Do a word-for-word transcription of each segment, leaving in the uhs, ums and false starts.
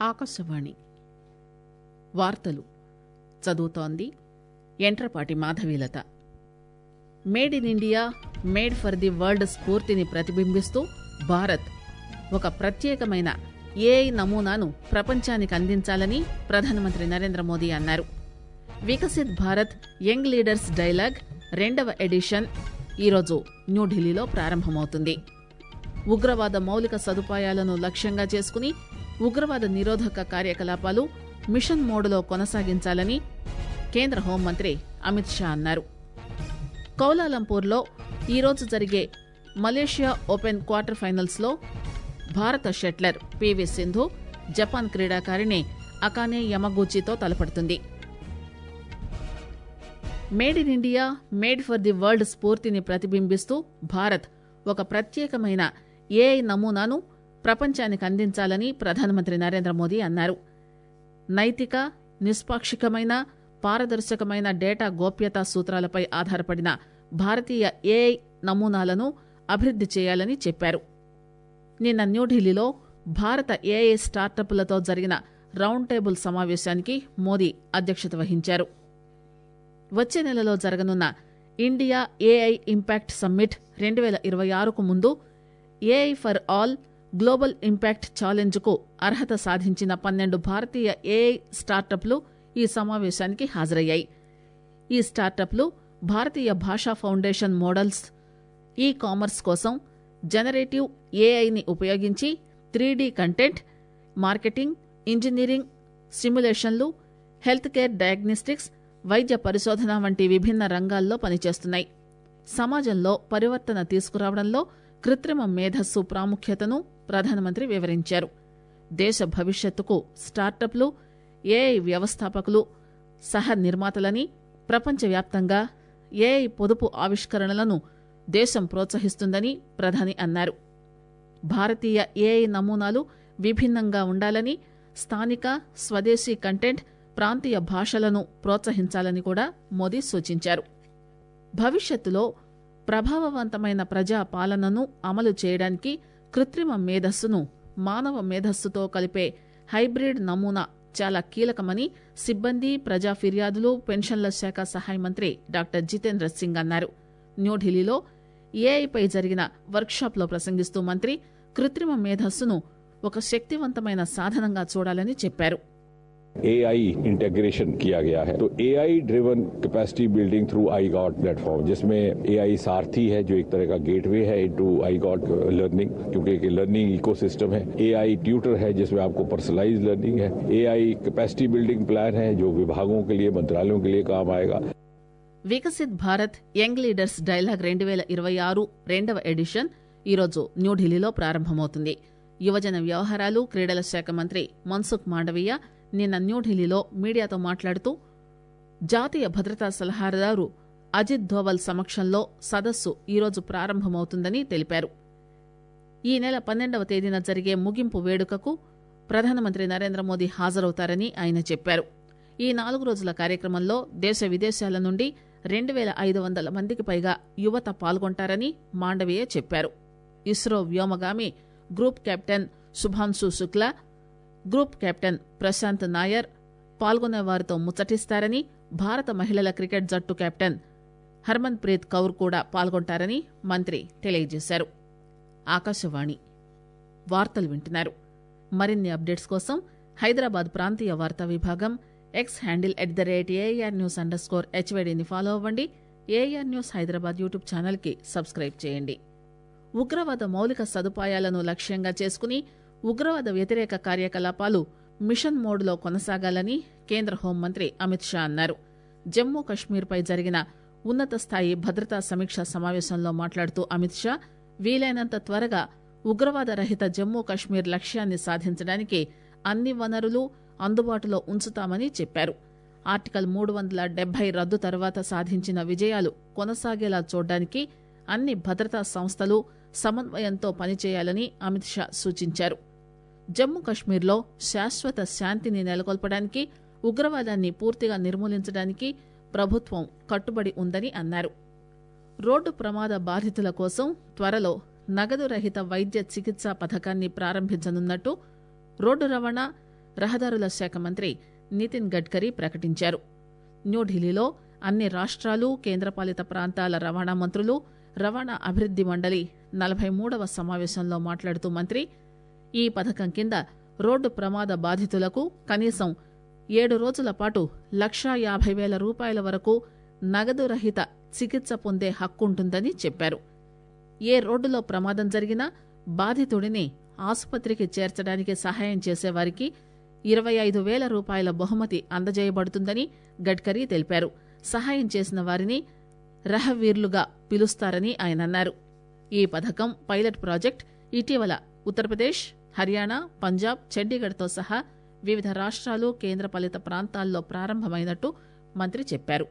ఆకాశవాణి వార్తలు చదువుతోంది Yentrapati Madhavilatha. Made in India, made for the world స్ఫూర్తిని ప్రతిబింబిస్తూ భారత్ ఒక ప్రత్యేకమైన ఏఐ నమూనాను ప్రపంచానికి అందించాలని ప్రధానమంత్రి నరేంద్ర మోదీ అన్నారు. Viksit Bharat young leaders dialogue రెండవ ఎడిషన్ ఈరోజు న్యూఢిల్లీలో ప్రారంభమవుతుంది. ఉగ్రవాద మౌలిక సదుపాయాలను లక్ష్యంగా చేసుకుని ఉగ్రవాద నిరోధక కార్యకలాపాలు మిషన్ మోడ్లో కొనసాగించాలని కేంద్ర హోంమంత్రి అమిత్ షా అన్నారు. కౌలాలంపూర్లో ఈరోజు జరిగే మలేషియా ఓపెన్ క్వార్టర్ ఫైనల్స్ లో భారత షట్లర్ పీవీ సింధు జపాన్ క్రీడాకారిణి అకానే యమగూచితో తలపడుతుంది. Made in India, made for the world స్ఫూర్తిని ప్రతిబింబిస్తూ భారత్ ఒక ప్రత్యేకమైన ఏఐ నమూనాను ప్రపంచానికి అందించాలని ప్రధానమంత్రి నరేంద్ర మోదీ అన్నారు. నైతిక, నిష్పాక్షికమైన, పారదర్శకమైన డేటా గోప్యతా సూత్రాలపై ఆధారపడిన భారతీయ ఏఐ నమూనాలను అభివృద్ది చేయాలని చెప్పారు. నిన్న న్యూఢిల్లీలో భారత ఏఐ స్టార్టప్లతో జరిగిన రౌండ్ టేబుల్ సమావేశానికి మోదీ అధ్యక్షత వహించారు. వచ్చే నెలలో జరగనున్న ఇండియా ఏఐ ఇంపాక్ట్ సమ్మిట్ రెండు పేల ఇరవై ఆరుకు ముందు AI for all global impact challenge కు అర్హత సాధించిన పన్నెండు భారతీయ ఏఐ స్టార్టప్లు ఈ సమావేశానికి హాజరయ్యాయి. ఈ స్టార్టప్లు భారతీయ భాషా ఫౌండేషన్ మోడల్స్, ఈ కామర్స్ కోసం జనరేటివ్ ఏఐని ఉపయోగించి three D content, marketing, engineering, సిమ్యులేషన్లు, హెల్త్ కేర్ డయాగ్నోస్టిక్స్, వైద్య పరిశోధన వంటి విభిన్న రంగాల్లో పనిచేస్తున్నాయి. సమాజంలో పరివర్తన తీసుకురావడంలో కృత్రిమ మేధస్సు ప్రాముఖ్యతను ప్రధానమంత్రి వివరించారు. దేశ భవిష్యత్తుకు స్టార్టప్లు, ఏఐ వ్యవస్థాపకులు సహ నిర్మాతలని, ప్రపంచవ్యాప్తంగా ఏఐ పొదుపు ఆవిష్కరణలను దేశం ప్రోత్సహిస్తుందని ప్రధాని అన్నారు. భారతీయ ఏఐ నమూనాలు విభిన్నంగా ఉండాలని, స్థానిక, స్వదేశీ కంటెంట్, ప్రాంతీయ భాషలను ప్రోత్సహించాలని కూడా మోదీ సూచించారు. భవిష్యత్తులో ప్రభావవంతమైన ప్రజా పాలనను అమలు చేయడానికి కృత్రిమ మేధస్సును మానవ మేధస్సుతో కలిపే హైబ్రిడ్ నమూనా చాలా కీలకమని సిబ్బంది, ప్రజా ఫిర్యాదులు, పెన్షన్ల శాఖ సహాయ మంత్రి డాక్టర్ జితేంద్ర సింగ్ అన్నారు. న్యూఢిల్లీలో ఏఐపై జరిగిన వర్క్షాప్లో ప్రసంగిస్తూ మంత్రి కృత్రిమ మేధస్సును ఒక శక్తివంతమైన సాధనంగా చూడాలని చెప్పారు. A I इंटीग्रेशन किया गया है, तो A I driven capacity building through iGOT platform, जिसमें A I सारथी है जो एक तरह का गेटवे है इनटू आई गॉट लर्निंग, क्योंकि एक लर्निंग इकोसिस्टम है. A I ट्यूटर है जिसमें आपको पर्सनलाइज लर्निंग है. A I capacity building plan है जो विभागों के लिए, मंत्रालयों के लिए काम आएगा. Viksit Bharat young leaders dialogue రెండు పేల ఇరవై ఆరు రెండవ ఎడిషన్ ఈరోజు న్యూఢిల్లీలో ప్రారంభమవుతుంది. యువజన వ్యవహారాలు, క్రీడల శాఖ మంత్రి మన్సుఖ్ మాండవీయ నిన్న న్యూఢిల్లీలో మీడియాతో మాట్లాడుతూ జాతీయ భద్రతా సలహాదారు అజిత్ దోవల్ సమక్షంలో సదస్సు ఈరోజు ప్రారంభమవుతుందని తెలిపారు. ఈ నెల పన్నెండవ తేదీన జరిగే ముగింపు వేడుకకు ప్రధానమంత్రి నరేంద్ర మోదీ హాజరవుతారని ఆయన చెప్పారు. ఈ నాలుగు రోజుల కార్యక్రమంలో దేశ విదేశాల నుండి రెండు పేల ఐదు వందల మందికి పైగా యువత పాల్గొంటారని మాండవీయ చెప్పారు. ఇస్రో వ్యోమగామి group captain Shubhanshu Shukla, group captain Prashanth Nair పాల్గొనే వారితో ముచ్చటిస్తారని, భారత మహిళల క్రికెట్ జట్టు కెప్టెన్ హర్మన్ ప్రీత్ కౌర్ కూడా పాల్గొంటారని మంత్రి తెలియజేశారు. ఆకాశవాణి వార్తలు వింటున్నారు. మరిన్ని అప్డేట్స్ కోసం హైదరాబాద్ ప్రాంతీయ వార్తా విభాగం X handle at the rate AIR news underscore స్కోర్ హెచ్వైడీని ఫాలో అవ్వండి. AIR news Hyderabad YouTube channel కి సబ్స్క్రైబ్ చేయండి. ఉగ్రవాద మౌలిక సదుపాయాలను లక్ష్యంగా చేసుకుని ఉగ్రవాద వ్యతిరేక కార్యకలాపాలు మిషన్ మోడ్లో కొనసాగాలని కేంద్ర హోంమంత్రి అమిత్ షా అన్నారు. జమ్మూ కశ్మీర్పై జరిగిన ఉన్నత స్థాయి భద్రతా సమీక్ష సమావేశంలో మాట్లాడుతూ అమిత్ షా వీలైనంత త్వరగా ఉగ్రవాద రహిత జమ్మూ కశ్మీర్ లక్ష్యాన్ని సాధించడానికి అన్ని వనరులు అందుబాటులో ఉంచుతామని చెప్పారు. ఆర్టికల్ మూడు వందల డెబ్బై రద్దు తర్వాత సాధించిన విజయాలు కొనసాగేలా చూడడానికి అన్ని భద్రతా సంస్థలు సమన్వయంతో పనిచేయాలని అమిత్ షా సూచించారు. జమ్మూ కశ్మీర్లో శాశ్వత శాంతిని నెలకొల్పడానికి, ఉగ్రవాదాన్ని పూర్తిగా నిర్మూలించడానికి ప్రభుత్వం కట్టుబడి ఉందని అన్నారు. రోడ్డు ప్రమాద బాధితుల కోసం త్వరలో నగదు రహిత వైద్య చికిత్సా పథకాన్ని ప్రారంభించనున్నట్టు రోడ్డు రవాణా, రహదారుల శాఖ మంత్రి నితిన్ గడ్కరీ ప్రకటించారు. న్యూఢిల్లీలో అన్ని రాష్ట్రాలు కేంద్రపాలిత ప్రాంతాల రవాణా మంత్రులు, రవాణా అభివృద్ది మండలి నలభై మూడవ సమావేశంలో మాట్లాడుతూ మంత్రి ఈ పథకం కింద రోడ్డు ప్రమాద బాధితులకు కనీసం ఏడు రోజుల పాటు లక్షా యాభై వేల రూపాయల వరకు నగదు రహిత చికిత్స పొందే హక్కుంటుందని చెప్పారు. ఏ రోడ్డులో ప్రమాదం జరిగినా బాధితుడిని ఆసుపత్రికి చేర్చడానికి సహాయం చేసేవారికి ఇరవై ఐదు వేల రూపాయల బహుమతి అందజేయబడుతుందని గడ్కరీ తెలిపారు. సహాయం చేసిన వారిని రహవీర్లుగా పిలుస్తారని ఆయన అన్నారు. ఈ పథకం పైలట్ ప్రాజెక్ట్ ఇటీవల ఉత్తరప్రదేశ్, హర్యానా, పంజాబ్, చండీగఢ్తో సహా వివిధ రాష్ట్రాలు కేంద్రపాలిత ప్రాంతాల్లో ప్రారంభమైనట్టు మంత్రి చెప్పారు.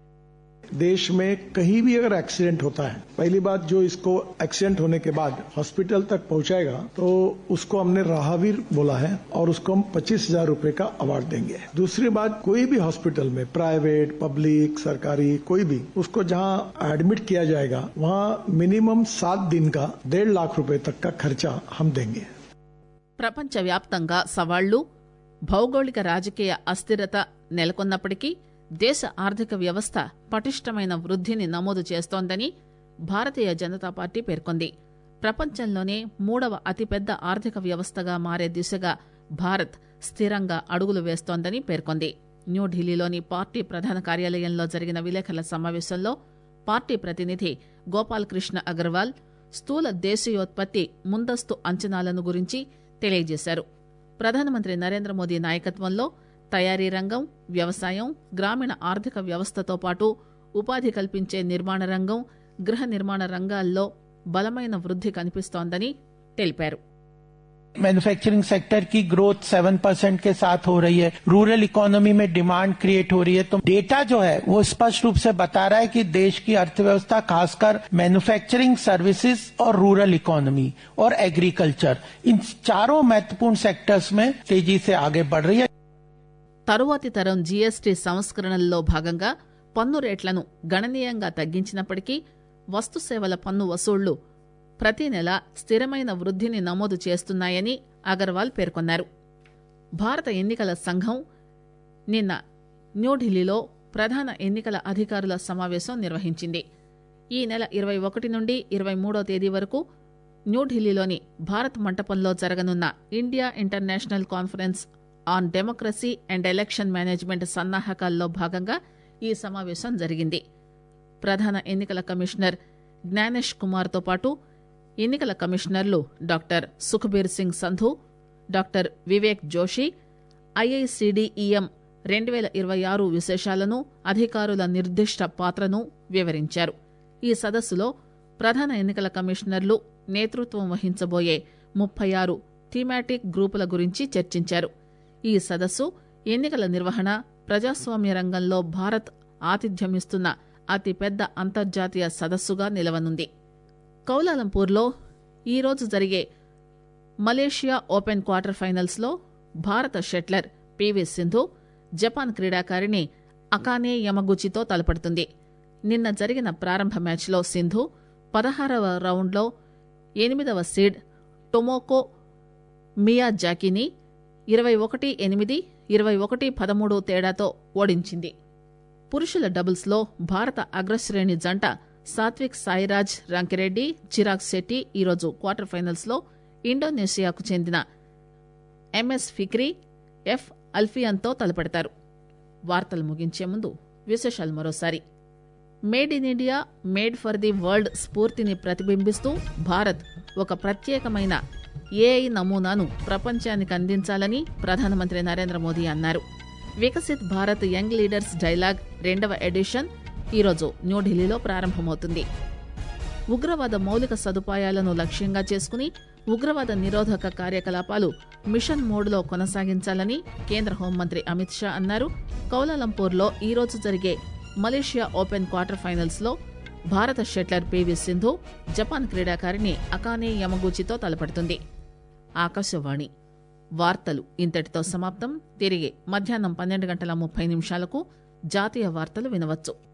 देश में कहीं भी अगर एक्सीडेंट होता है, पहली बात जो इसको एक्सीडेंट होने के बाद हॉस्पिटल तक पहुंचाएगा तो उसको हमने राहवीर बोला है और उसको हम पच्चीस हजार रूपये का अवार्ड देंगे. दूसरी बात, कोई भी हॉस्पिटल में प्राइवेट, पब्लिक, सरकारी कोई भी उसको जहां एडमिट किया जाएगा वहां मिनिमम सात दिन का डेढ़ लाख रूपये तक का खर्चा हम देंगे. ప్రపంచవ్యాప్తంగా సవాళ్లు, భౌగోళిక రాజకీయ అస్థిరత నెలకొన్నప్పటికీ దేశ ఆర్థిక వ్యవస్థ పటిష్టమైన వృద్ధిని నమోదు చేస్తోందని భారతీయ జనతా పార్టీ పేర్కొంది. ప్రపంచంలోనే మూడవ అతిపెద్ద ఆర్థిక వ్యవస్థగా మారే దిశగా భారత్ స్థిరంగా అడుగులు వేస్తోందని పేర్కొంది. న్యూఢిల్లీలోని పార్టీ ప్రధాన కార్యాలయంలో జరిగిన విలేకరుల సమావేశంలో పార్టీ ప్రతినిధి గోపాల్ కృష్ణ అగర్వాల్ స్థూల దేశీయోత్పత్తి ముందస్తు అంచనాలను గురించి తెలియజేశారు. ప్రధానమంత్రి నరేంద్ర మోదీ నాయకత్వంలో తయారీ రంగం, వ్యవసాయం, గ్రామీణ ఆర్థిక వ్యవస్థతో పాటు ఉపాధి కల్పించే నిర్మాణ రంగం, గృహ నిర్మాణ రంగాల్లో బలమైన వృద్ధి కనిపిస్తోందని తెలిపారు. मैन्युफैक्चरिंग सेक्टर की ग्रोथ सात परसेंट के साथ हो रही है. रूरल इकोनॉमी में डिमांड क्रिएट हो रही है. तो डेटा जो है वो स्पष्ट रूप से बता रहा है कि देश की अर्थव्यवस्था खासकर मैन्युफैक्चरिंग, सर्विसेज और रूरल इकोनॉमी और एग्रीकल्चर, इन चारों महत्वपूर्ण सेक्टर्स में तेजी से आगे बढ़ रही है. తరువాతి తరం జీఎస్టీ సంస్కరణల్లో భాగంగా పన్ను రేట్లను గణనీయంగా తగ్గించినప్పటికీ వస్తుసేవల పన్ను వసూళ్లు ప్రతి నెల స్థిరమైన వృద్ధిని నమోదు చేస్తున్నాయని అగర్వాల్ పేర్కొన్నారు. భారత ఎన్నికల సంఘం నిన్న న్యూఢిల్లీలో ప్రధాన ఎన్నికల అధికారుల సమావేశం నిర్వహించింది. ఈ నెల ఇరవై ఒకటి నుండి ఇరవై మూడో తేదీ వరకు న్యూఢిల్లీలోని భారత్ మంటపంలో జరగనున్న India international conference on democracy and election management సన్నాహకాల్లో భాగంగా ఈ సమావేశం జరిగింది. ప్రధాన ఎన్నికల కమిషనర్ జ్ఞానేష్ కుమార్తో పాటు ఎన్నికల కమిషనర్లు doctor Sukhbir Singh Sandhu, doctor Vivek Joshi IICDEM రెండు వేల ఇరవై ఆరు విశేషాలను, అధికారుల నిర్దిష్ట పాత్రను వివరించారు. ఈ సదస్సులో ప్రధాన ఎన్నికల కమిషనర్లు నేతృత్వం వహించబోయే ముప్పై ఆరు థీమాటిక్ గ్రూపుల గురించి చర్చించారు. ఈ సదస్సు ఎన్నికల నిర్వహణ, ప్రజాస్వామ్య రంగంలో భారత్ ఆతిథ్యమిస్తున్న అతిపెద్ద అంతర్జాతీయ సదస్సుగా నిలవనుంది. కౌలాలంపూర్లో ఈరోజు జరిగే మలేషియా ఓపెన్ క్వార్టర్ ఫైనల్స్ లో భారత షట్లర్ పీవీ సింధు జపాన్ క్రీడాకారిణి అకానే యమగుచితో తలపడుతుంది. నిన్న జరిగిన ప్రారంభ మ్యాచ్లో సింధు పదహారవ రౌండ్లో ఎనిమిదవ సీడ్ టొమోకో మియాజాకిని ఇరవై ఒకటి ఎనిమిది, ఇరవై ఒకటి పదమూడు తేడాతో ఓడించింది. పురుషుల డబుల్స్ లో భారత అగ్రశ్రేణి జంట సాత్విక్ సాయిరాజ్ రంకిరెడ్డి, చిరాగ్ శెట్టి ఈరోజు క్వార్టర్ ఫైనల్స్ లో ఇండోనేషియాకు చెందిన ఎంఎస్ ఫిక్రీ, ఎఫ్ అల్ఫియన్తో తలపడతారు. వార్తలు ముగించే ముందు విశేషాలు మరోసారి. Made in India, made for the world స్ఫూర్తిని ప్రతిబింబిస్తూ భారత్ ఒక ప్రత్యేకమైన ఏఐ నమూనాను ప్రపంచానికి అందించాలని ప్రధానమంత్రి నరేంద్ర మోదీ అన్నారు. Viksit Bharat young leaders dialogue రెండవ ఎడిషన్ ఈరోజు న్యూఢిల్లీలో ప్రారంభమవుతుంది. ఉగ్రవాద మౌలిక సదుపాయాలను లక్ష్యంగా చేసుకుని ఉగ్రవాద నిరోధక కార్యకలాపాలు మిషన్ మోడ్లో కొనసాగించాలని కేంద్ర హోంమంత్రి అమిత్ షా అన్నారు. కౌలాలంపూర్లో ఈరోజు జరిగే మలేషియా ఓపెన్ క్వార్టర్ ఫైనల్స్ లో భారత షట్లర్ పీవీ సింధు జపాన్ క్రీడాకారిణి అకానే యమగూచితో తలపడుతుంది. ఆకాశవాణి వార్తలు ఇంతటితో సమాప్తం. తిరిగి మధ్యాహ్నం పన్నెండు గంటల ముప్పై నిమిషాలకు జాతీయ వార్తలు వినవచ్చు.